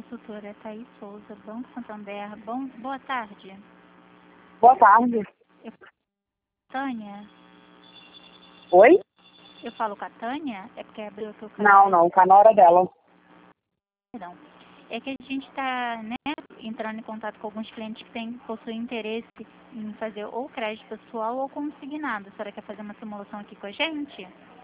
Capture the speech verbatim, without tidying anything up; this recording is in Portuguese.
consultora Thaís Souza, Banco Santander. Bom, boa tarde. Boa tarde. Eu falo com a Tânia? Oi? Eu falo com a Tânia? É porque abriu aqui o Não, canal. não, tá na hora dela. Perdão. É que a gente está, né, entrando em contato com alguns clientes que têm, possuem interesse em fazer ou crédito pessoal ou consignado. A senhora quer fazer uma simulação aqui com a gente?